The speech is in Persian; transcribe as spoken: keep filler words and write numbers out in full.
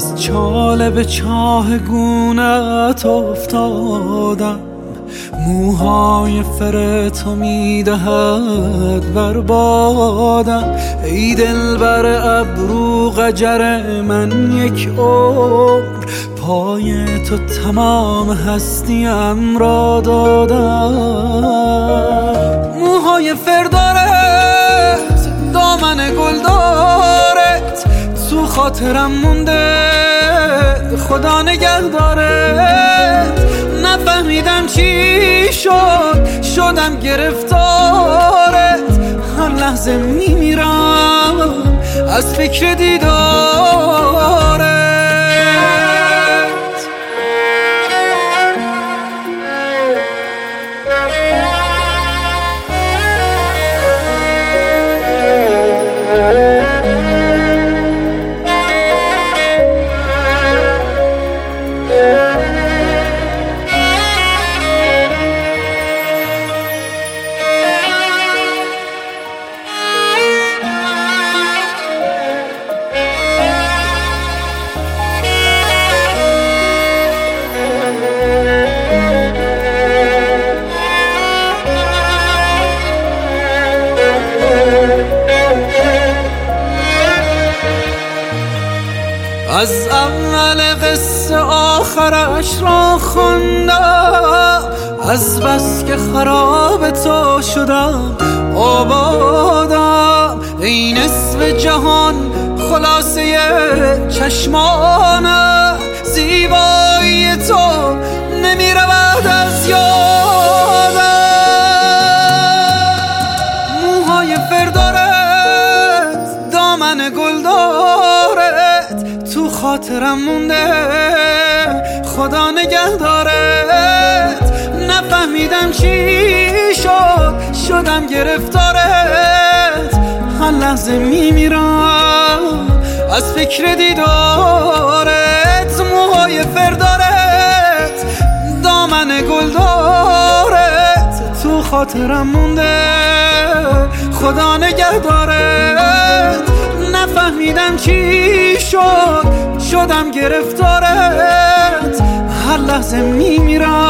از چاله به چاه گونت افتادم، موهای فر تو میدهد بر بادم. ای دلبر ابرو قجر من یک عمر، پای تو تمام هستیم را دادم. موهای فر دارت، دامن گل دارت، تو خاطرم مونده خدا نگه دارت. نفهمیدم چی شد، شدم گرفتارت، هر لحظه میمیرم از فکر دیدارت. از اول قصه آخرش را خوندم، از بس که خراب تو شدم آبادم. ای نصف جهان خلاصه چشمانم، زیبایی تو نمی رود از یادم. موهای فر دارت، دامن گل دارت، تو خاطرم مونده خدا نگه دارت. نفهمیدم چی شد، شدم گرفتارت، هر لحظه میمیرم از فکر دیدارت. موهای فر دارت، دامن گل دارت، تو خاطرم مونده خدا نگه دارت. نفهمیدم چی شد، شدم گرفتارت، هر لحظه میمیرم